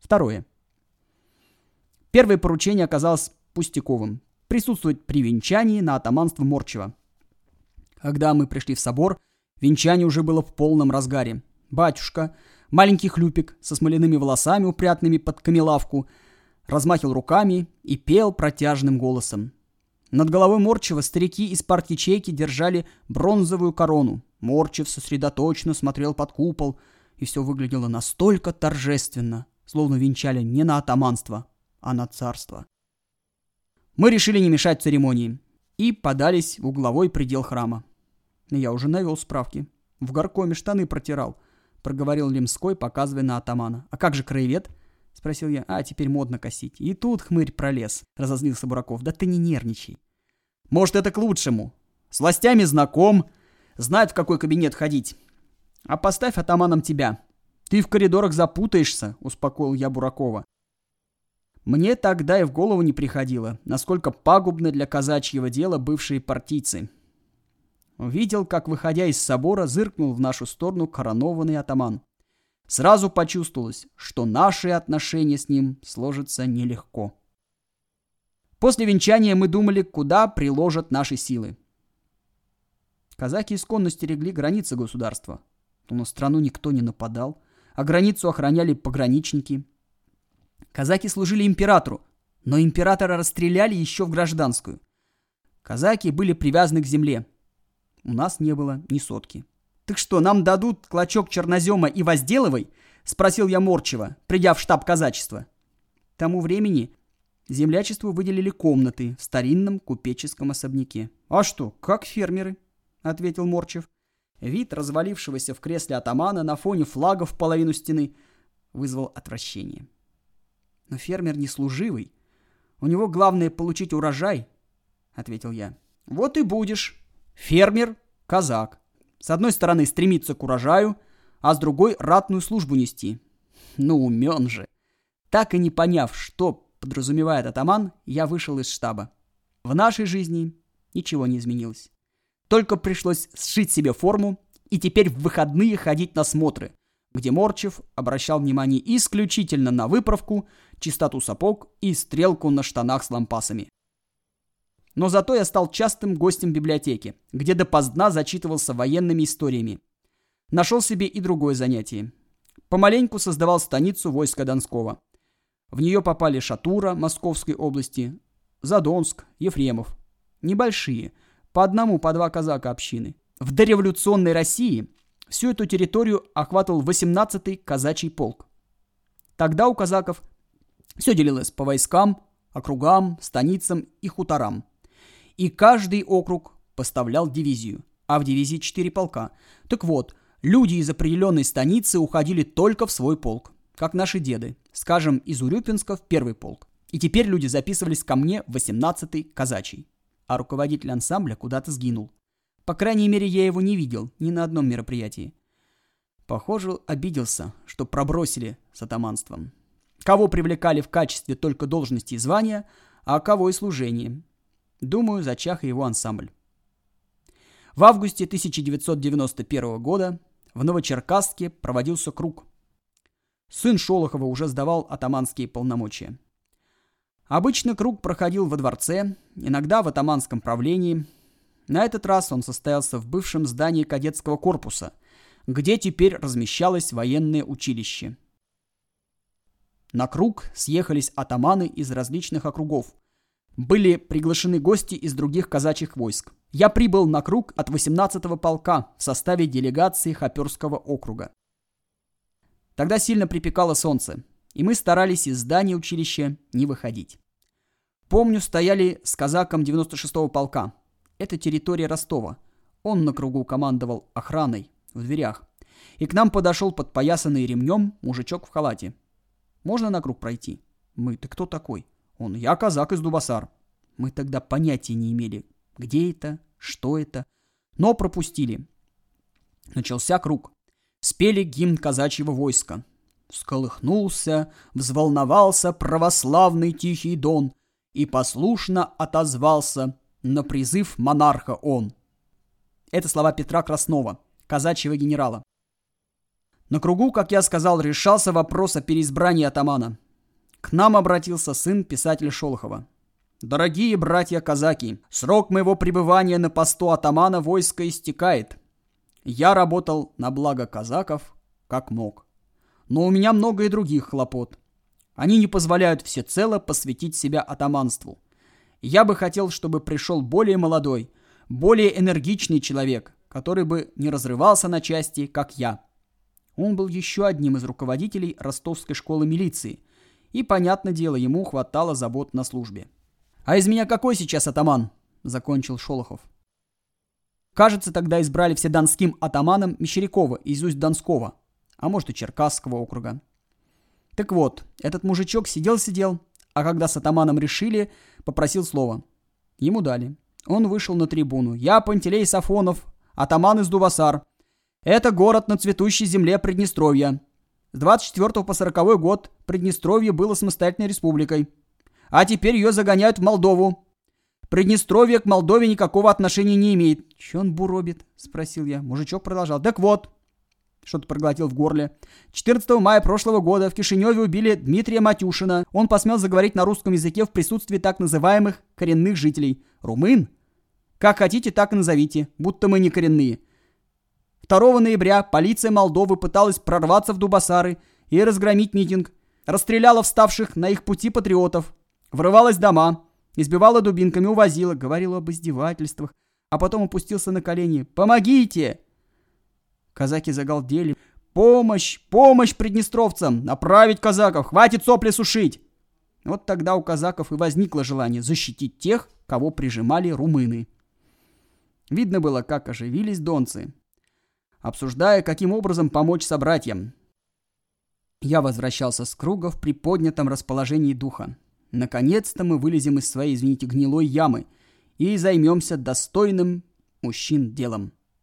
Второе. Первое поручение оказалось пустяковым – присутствовать при венчании на атаманство Морчева. Когда мы пришли в собор, венчание уже было в полном разгаре. Батюшка, маленький хлюпик со смоляными волосами, упрятанными под камелавку, размахивал руками и пел протяжным голосом. Над головой Морчева старики из парт-ячейки держали бронзовую корону. Морчев сосредоточенно смотрел под купол, и все выглядело настолько торжественно, словно венчали не на атаманство, а на царство. Мы решили не мешать церемонии и подались в угловой предел храма. Я уже навел справки. В горкоме штаны протирал, проговорил Лемской, показывая на атамана. А как же краевед? Спросил я. Теперь модно косить. И тут хмырь пролез, разозлился Бураков. Да ты не нервничай. Может, это к лучшему. С властями знаком, знает, в какой кабинет ходить. А поставь атаманом тебя. Ты в коридорах запутаешься, успокоил я Буракова. Мне тогда и в голову не приходило, насколько пагубны для казачьего дела бывшие партийцы. Видел, как, выходя из собора, зыркнул в нашу сторону коронованный атаман. Сразу почувствовалось, что наши отношения с ним сложатся нелегко. После венчания мы думали, куда приложат наши силы. Казаки исконно стерегли границы государства. Но на страну никто не нападал, а границу охраняли пограничники. Казаки служили императору, но императора расстреляли еще в гражданскую. Казаки были привязаны к земле. У нас не было ни сотки. «Так что, нам дадут клочок чернозема и возделывай?» — спросил я Морчева, придя в штаб казачества. К тому времени землячеству выделили комнаты в старинном купеческом особняке. «А что, как фермеры?» — ответил Морчев. Вид развалившегося в кресле атамана на фоне флага в половину стены вызвал отвращение. «Но фермер не служивый. У него главное получить урожай», — ответил я. «Вот и будешь. Фермер, казак. С одной стороны стремиться к урожаю, а с другой ратную службу нести. Ну, умен же». Так и не поняв, что подразумевает атаман, я вышел из штаба. В нашей жизни ничего не изменилось. Только пришлось сшить себе форму и теперь в выходные ходить на смотры, где Морчев обращал внимание исключительно на выправку, чистоту сапог и стрелку на штанах с лампасами. Но зато я стал частым гостем библиотеки, где допоздна зачитывался военными историями. Нашел себе и другое занятие. Помаленьку создавал станицу войска Донского. В нее попали Шатура Московской области, Задонск, Ефремов. Небольшие, по одному, по два казака общины. В дореволюционной России всю эту территорию охватывал 18-й казачий полк. Тогда у казаков все делилось по войскам, округам, станицам и хуторам. И каждый округ поставлял дивизию, а в дивизии 4 полка. Так вот, люди из определенной станицы уходили только в свой полк, как наши деды, скажем, из Урюпинска в 1-й полк. И теперь люди записывались ко мне в 18-й казачий. А руководитель ансамбля куда-то сгинул. По крайней мере, я его не видел ни на одном мероприятии. Похоже, обиделся, что пробросили с атаманством. Кого привлекали в качестве только должности и звания, а кого и служения. Думаю, зачах и его ансамбль. В августе 1991 года в Новочеркасске проводился круг. Сын Шолохова уже сдавал атаманские полномочия. Обычно круг проходил во дворце, иногда в атаманском правлении. На этот раз он состоялся в бывшем здании кадетского корпуса, где теперь размещалось военное училище. На круг съехались атаманы из различных округов. Были приглашены гости из других казачьих войск. Я прибыл на круг от 18-го полка в составе делегации Хоперского округа. Тогда сильно припекало солнце, и мы старались из здания училища не выходить. Помню, стояли с казаком 96-го полка. Это территория Ростова. Он на кругу командовал охраной в дверях. И к нам подошел подпоясанный ремнем мужичок в халате. «Можно на круг пройти?» Мы: «Ты кто такой?» Он: «Я казак из Дубасар». Мы тогда понятия не имели, где это, что это, но пропустили. Начался круг. Спели гимн казачьего войска. Всколыхнулся, взволновался православный Тихий Дон и послушно отозвался на призыв монарха он. Это слова Петра Краснова, казачьего генерала. На кругу, как я сказал, решался вопрос о переизбрании атамана. К нам обратился сын писателя Шолохова. «Дорогие братья-казаки, срок моего пребывания на посту атамана войска истекает. Я работал на благо казаков, как мог. Но у меня много и других хлопот. Они не позволяют всецело посвятить себя атаманству. Я бы хотел, чтобы пришел более молодой, более энергичный человек, который бы не разрывался на части, как я». Он был еще одним из руководителей Ростовской школы милиции, и, понятное дело, ему хватало забот на службе. «А из меня какой сейчас атаман?» — закончил Шолохов. Кажется, тогда избрали вседонским атаманом Мещерякова из Усть-Донского, а может и Черкасского округа. Так вот, этот мужичок сидел-сидел, а когда с атаманом решили, попросил слова. Ему дали. Он вышел на трибуну. «Я Пантелей Сафонов, атаман из Дубасар. Это город на цветущей земле Приднестровья. С 24 по 40 год Приднестровье было самостоятельной республикой. А теперь ее загоняют в Молдову. Приднестровье к Молдове никакого отношения не имеет». «Че он буробит?» — спросил я. Мужичок продолжал. «Так вот», — что-то проглотил в горле. 14 мая прошлого года в Кишиневе убили Дмитрия Матюшина. Он посмел заговорить на русском языке в присутствии так называемых коренных жителей. Румын? Как хотите, так и назовите, будто мы не коренные. 2 ноября полиция Молдовы пыталась прорваться в Дубасары и разгромить митинг. Расстреляла вставших на их пути патриотов. Врывалась в дома, избивала дубинками, увозила, говорила об издевательствах, а потом опустился на колени. «Помогите!» Казаки загалдели. «Помощь! Помощь приднестровцам! Направить казаков! Хватит сопли сушить!» Вот тогда у казаков и возникло желание защитить тех, кого прижимали румыны. Видно было, как оживились донцы, обсуждая, каким образом помочь собратьям. Я возвращался с круга в приподнятом расположении духа. Наконец-то мы вылезем из своей, извините, гнилой ямы и займемся достойным мужчин делом.